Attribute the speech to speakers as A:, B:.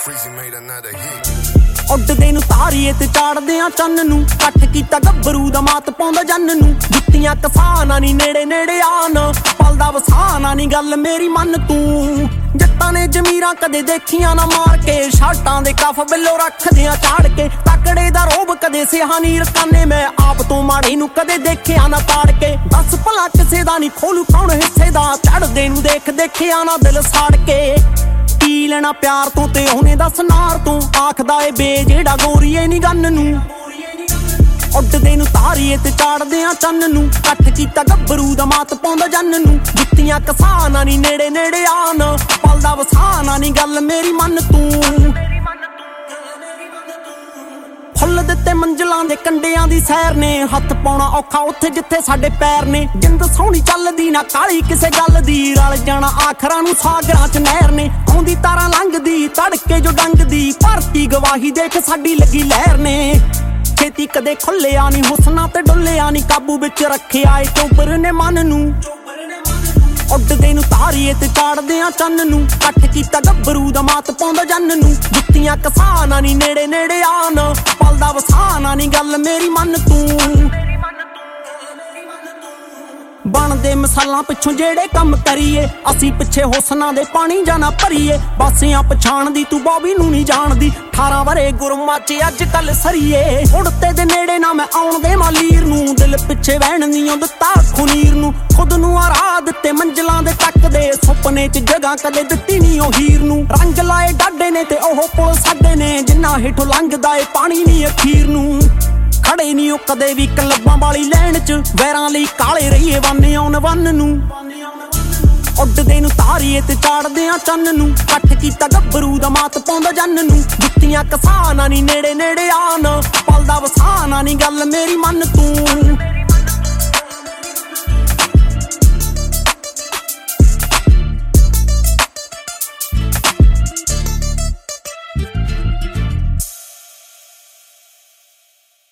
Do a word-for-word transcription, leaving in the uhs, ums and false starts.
A: ਉੱਡਦੇ ਨੂੰ ਤਾਰੀਏ ਤੇ ਚਾੜਦੇ ਆ ਚੰਨ ਨੂੰ, ਕੱਟ ਕੀਤਾ ਗੱਭਰੂ ਦਾ ਮਾਤ ਪਾਉਂਦਾ ਜੰਨ ਨੂੰ। ਜੁੱਤੀਆਂ ਕਸਾਨਾ ਨੀ ਨੇੜੇ ਨੇੜੇ ਆਨ, ਪਲਦਾ ਵਸਾਨਾ ਨੀ ਗੱਲ ਮੇਰੀ ਮੰਨ ਤੂੰ। ਜੱਟਾਂ ਨੇ ਜ਼ਮੀਰਾਂ ਕਦੇ ਦੇਖੀਆਂ ਨਾ ਮਾਰ ਕੇ, ਸ਼ਾਟਾਂ ਦੇ ਕਫ ਬਿੱਲੋ ਰੱਖਦੇ ਆ ਚਾੜ ਕੇ। ਤਕੜੇ ਦਾ ਰੋਬ ਕਦੇ ਸਿਹਾਨੀ ਰਕਾਨੇ, ਮੈਂ ਆਪ ਤੋਂ ਮਾੜੇ ਨੂੰ ਕਦੇ ਦੇਖਿਆ ਨਾ ਤਾੜ ਕੇ। ਦੱਸ ਭਲਾ ਕਿਸੇ ਦਾ ਨੀ ਖੋਲੂ ਕੌਣ ਹਿੱਸੇ ਦਾ, ਚੜਦੇ ਨੂੰ ਦੇਖ ਦੇਖਿਆ ਨਾ ਦਿਲ ਸਾੜ ਕੇ। ਕੀ ਲੈਣਾ ਪਿਆਰ ਤੋਂ ਤੇ ਉਹਨੇ ਦੱਸ ਨਾਰ ਤੋਂ, ਆਖਦਾ ਏ ਬੇ ਜਿਹੜਾ ਗੋਰੀਏ ਨੀ ਗੰਨ ਨੂੰ। ਉੱਡਦੇ ਨੂੰ ਤਾਰੀਏ ਤੇ ਚਾੜਦੇ ਆ ਚੰਨ ਨੂੰ, ਕੱਟ ਕੀਤਾ ਗੱਭਰੂ ਦਾ ਮਾਤ ਪਾਉਂਦਾ ਜੰਨ ਨੂੰ। ਜੁੱਤੀਆਂ ਕਸਾਨਾ ਨੀ ਨੇੜੇ ਨੇੜੇ ਆਨ, ਪਲਦਾ ਵਸਾਨਾ ਨੀ ਗੱਲ ਮੇਰੀ ਮੰਨ ਤੂੰ। ਫੁੱਲ ਦਿੱਤੇ ਮੰਜ਼ਲਾਂ ਦੇ ਕੰਡਿਆਂ ਦੀ ਸੈਰ ਨੇ, ਹੱਥ ਪਾਉਣਾ ਔਖਾ ਉੱਥੇ ਜਿੱਥੇ ਸਾਡੇ ਪੈਰ ਨੇ। ਜਿੰਦ ਸੋਹਣੀ ਚੱਲਦੀ ਨਾ ਕਾਲੀ ਕਿਸੇ ਗੱਲ ਦੀ, ਰਲ ਜਾਣਾ ਆਖਰਾਂ ਨੂੰ ਸਾਗਰਾਂ ਚ ਨਹਿਰ ਨੇ। ਆਉਂਦੀ ਤਾਰਾਂ ਲੰਘਦੀ ਤੜਕੇ ਜੋ ਡੰਗਦੀ, ਭਰਤੀ ਗਵਾਹੀ ਦੇਖ ਸਾਡੀ ਲੱਗੀ ਲਹਿਰ ਨੇ। ਛੇਤੀ ਕਦੇ ਖੁੱਲਿਆ ਨੀ ਹੁਸਨਾ ਤੇ ਡੁੱਲਿਆ ਨੀ, ਕਾਬੂ ਵਿੱਚ ਰੱਖਿਆ ਏ ਚੋਬਰ ਨੇ ਮਨ ਨੂੰ। ਉੱਡਦੇ ਨੂੰ ਤਾਰੀਏ ਤੇ ਚਾੜਦੇ ਆ ਚੰਨ ਨੂੰ, ਕੱਟ ਕੀਤਾ ਗੱਭਰੂ ਦਾ ਮਾਤ ਪਾਉਂਦਾ ਜੰਨ ਨੂੰ। ਜੁੱਤੀਆਂ ਕਸਾਨਾ ਨੀ ਨੇੜੇ ਨੇੜੇ ਆਨ, ਪਲਦਾ ਵਸਾਨਾ ਨੀ ਗੱਲ ਮੇਰੀ ਮੰਨ ਤੂੰ। ਬਣਦੇ ਮਿਸਾਲਾਂ ਪਿੱਛੋਂ ਜਿਹੜੇ ਕੰਮ ਕਰੀਏ, ਅਸੀਂ ਪਿੱਛੇ ਹੁਸਨਾਂ ਦੇ ਪਾਣੀ ਜਾਣਾ ਭਰੀਏ। ਬਾਸਿਆਂ ਪਛਾਣ ਦੀ ਤੂੰ ਬੋਬੀ ਨੂੰ ਨਹੀਂ ਜਾਣਦੀ, ਅਠਾਰਾਂ ਵਰੇ ਗੁਰਮਾਚੇ ਅੱਜ ਕੱਲ ਸਰੀਏ। ਉੜਤੇ ਦੇ ਨੇੜੇ ਨਾ ਮੈਂ ਆਉਣ ਦੇ ਮਾਲੀਰ ਨੂੰ, ਦਿਲ ਪਿੱਛੇ ਵਹਿਣ ਨੀ ਦਿੱਤਾ ਖੁਨੀਰ ਨੂੰ। ਖੁਦ ਨੂੰ ਆ ਰਾਹ ਦਿੱਤੇ ਮੰਜ਼ਲਾਂ ਦੇ ਤੱਕਦੇ, ਸੁਪਨੇ ਚ ਜਗ੍ਹਾ ਕਦੇ ਦਿੱਤੀ ਨੀ ਉਹ ਹੀਰ ਨੂੰ। ਰੰਗ ਲਾਏ ਡਾਡੇ ਨੇ ਤੇ ਉਹ ਪੁਲ ਸਾਡੇ ਨੇ, ਜਿੰਨਾ ਹੇਠੋਂ ਲੰਘਦਾ ਏ ਪਾਣੀ ਨੀ ਅਖੀਰ ਨੂੰ। ਖੜੇ ਨੀ ਉਹ ਕਦੇ ਵੀ ਕਲੱਬਾਂ ਵਾਲੀ ਲੈਣ ਚ, ਵੈਰਾਂ ਲਈ ਕਾਲੇ ਰਹੀਏ ਵਾਨੇ ਆਉਣ ਵੰਨ ਨੂੰ। ਉੱਡਦੇ ਨੂੰ ਤਾਰੀਏ ਤੇ ਚਾੜਦੇ ਆ ਚੰਨ ਨੂੰ, ਕੱਟ ਕੀਤਾ ਗੱਭਰੂ ਦਾ ਮਾਤ ਪਾਉਂਦਾ ਜੰਨ ਨੂੰ। ਜੁੱਤੀਆਂ ਕਸਾਨਾ ਨੀ ਨੇੜੇ ਨੇੜੇ ਆਨ, ਪਲਦਾ ਵਸਾਨਾ ਨੀ ਗੱਲ ਮੇਰੀ ਮੰਨ ਤੂੰ।